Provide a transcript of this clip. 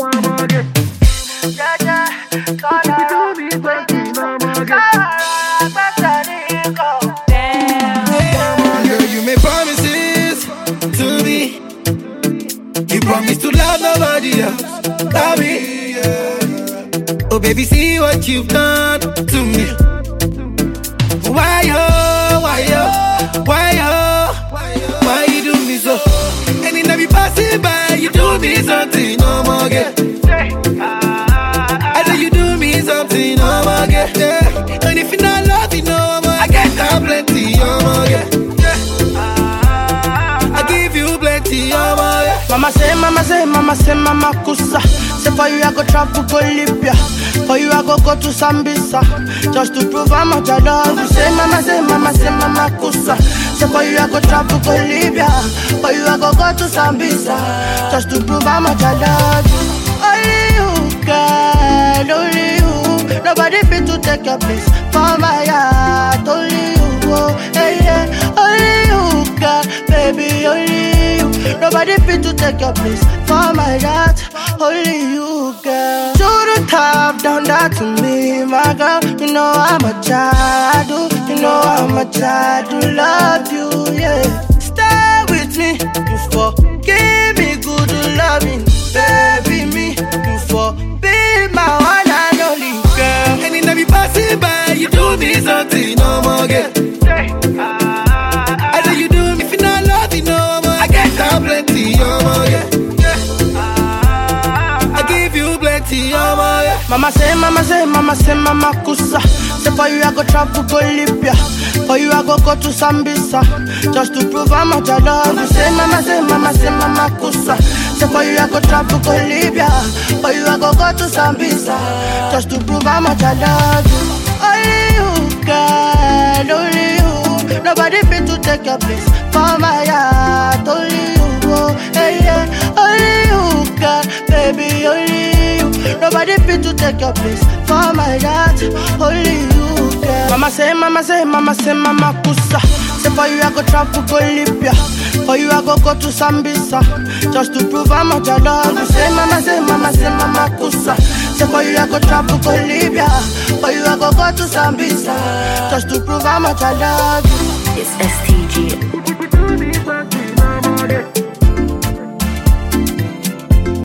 Girl, you made promises to me. You promised to love nobody else. Love me, yeah. Oh baby, see what you've done to me. Why you do me so? And in every passing by, you do me something, no more girl. I know you do me something, no more girl. Yeah. And if you're not loving no more, I get that plenty, no more girl. I give you plenty, no more girl. Mama kusa. Say for you I go travel go Libya. For you I go to Sambisa. Just to prove how much I love you. Say mama kusa. Say for you I go travel go Libya. For you I go to Sambisa. Just to prove how much I love you. Only you, girl, only you. Nobody fit to take your place for my heart. Only you, oh, hey, yeah. Only you, girl, baby, only you. Nobody fit to take your place for my heart. Only you, girl. Shouldn't have done that to me, my girl. You know I'm a child, you know I'm a child to love you, yeah. Stay with me, you forgive me good loving, baby me. You for be my one and only girl. And in every passing by, you do me something, no more girl. I know you do me, if you're not loving no more, I get that plenty, no more girl. I give you plenty, no more girl. Mama kusa. Say for you I go travel go Libya. For you I go to Sambisa. Just to prove how much I love you. Say mama kusa. Say for you I go travel go Libya. For you I go to Sambisa. Just to prove how much I love you. Only you, girl, only you. Nobody fit to take your place for my heart. Only you, oh, hey, yeah. Only you, girl, baby, only you. Nobody fit to take your place for my heart. Only you, girl. Mama kusa. Say for you I go travel go Libya. For you I go to Sambisa. Just to prove how much I love you. Say mama kusa. Say for you I go travel go Libya. For you I go to Sambisa. Just to prove how much I love you. It's STG.